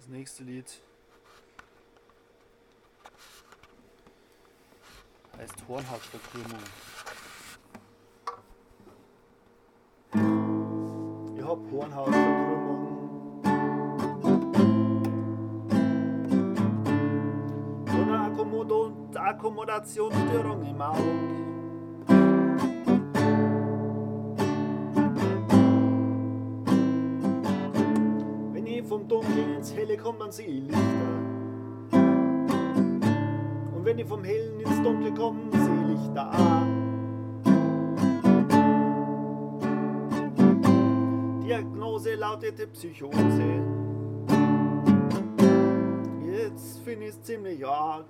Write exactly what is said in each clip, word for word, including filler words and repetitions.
Das nächste Lied heißt Hornhautverkrümmung. Ich hab Hornhautverkrümmung. Und eine Akkommod- Akkommodationsstörung im Auge. Vom Dunkeln ins Helle kommt man sie Lichter. Und wenn ich vom Hellen ins Dunkle komme, sehe Lichter an. Diagnose lautete Psychose. Jetzt finde ich's ziemlich arg.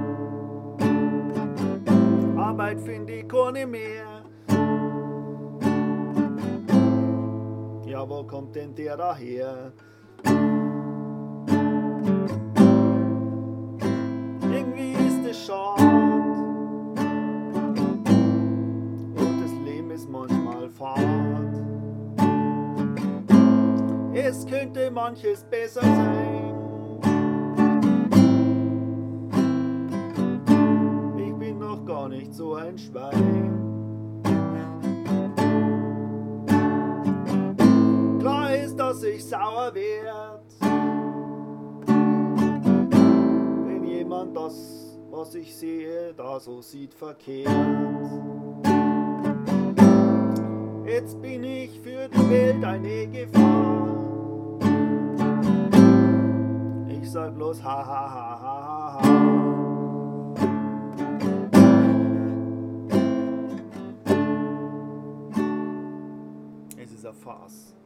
Arbeit finde ich keine mehr. Ja, wo kommt denn der daher? Irgendwie ist es schade und das Leben ist manchmal fad. Es könnte manches besser sein. Ich bin noch gar nicht so ein Schwein. Klar ist, dass ich sauer werd, wenn jemand das, was ich sehe, da so sieht, verkehrt. Jetzt bin ich für die Welt eine Gefahr. Ich sag bloß ha ha ha ha ha. Es ist eine Farce.